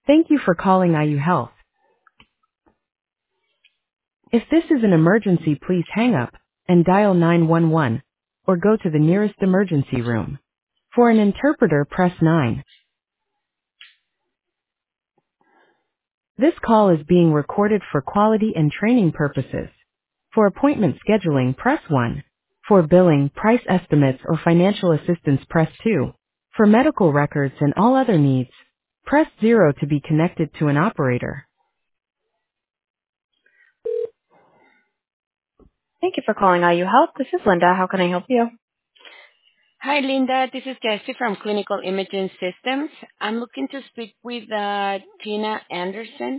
Thank you for calling IU Health. If this is an emergency, please hang up and dial 911 or go to the nearest emergency room. For an interpreter, press 9. This call is being recorded for quality and training purposes. For appointment scheduling, press 1. For billing, price estimates, or financial assistance, press 2. For medical records and all other needs, press 0 to be connected to an operator. Thank you for calling IU Health. This is Linda. How can I help you? Hi, Linda. This is Jessie from Clinical Imaging Systems. I'm looking to speak with Tina Anderson.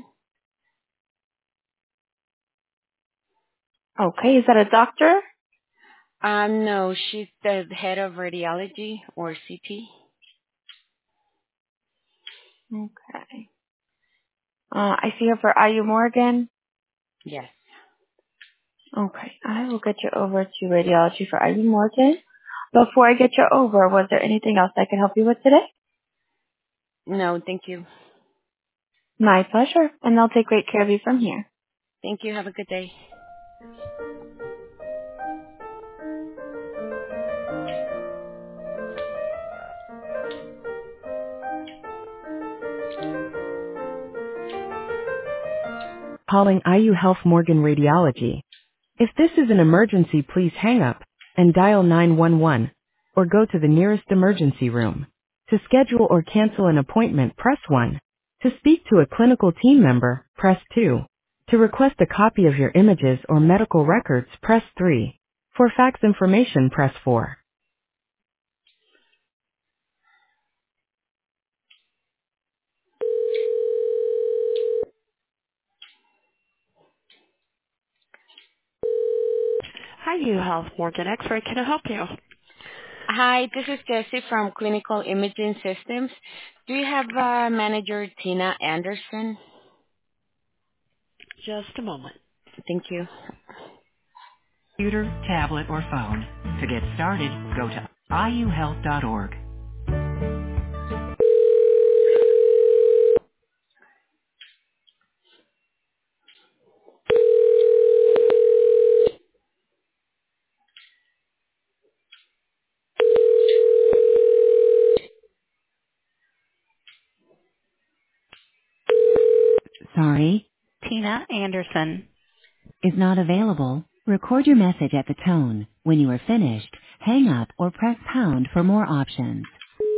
Okay, is that a doctor? No, she's the head of radiology or CT. Okay. I see her for IU Morgan. Yes. Okay, I will get you over to radiology for IU Morgan. Before I get you over, was there anything else I can help you with today? No, thank you. My pleasure, and they'll take great care of you from here. Thank you. Have a good day. Calling IU Health Morgan Radiology. If this is an emergency, please hang up and dial 911 or go to the nearest emergency room. To schedule or cancel an appointment, press 1. To speak to a clinical team member, press 2. To request a copy of your images or medical records, press 3. For fax information, press 4. Hi, U Health Morgan X-ray. Can I help you? Hi, this is Jessie from Clinical Imaging Systems. Do you have manager Tina Anderson? Just a moment. Thank you. Computer, tablet, or phone. To get started, go to iuhealth.org. Sorry, Tina Anderson is not available. Record your message at the tone. When you are finished, hang up or press pound for more options.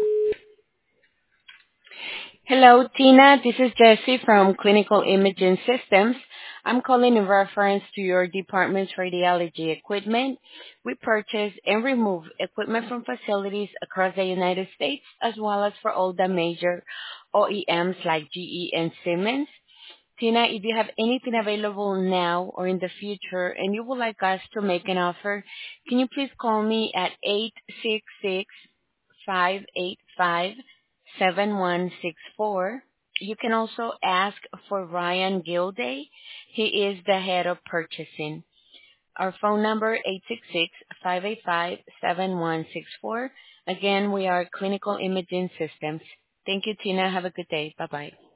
Hello, Tina. This is Jessie from Clinical Imaging Systems. I'm calling in reference to your department's radiology equipment. We purchase and remove equipment from facilities across the United States, as well as for all the major OEMs like GE and Siemens. Tina, if you have anything available now or in the future and you would like us to make an offer, can you please call me at 866-585-7164. You can also ask for Ryan Gilday. He is the head of purchasing. Our phone number 866-585-7164. Again, we are Clinical Imaging Systems. Thank you, Tina. Have a good day. Bye-bye.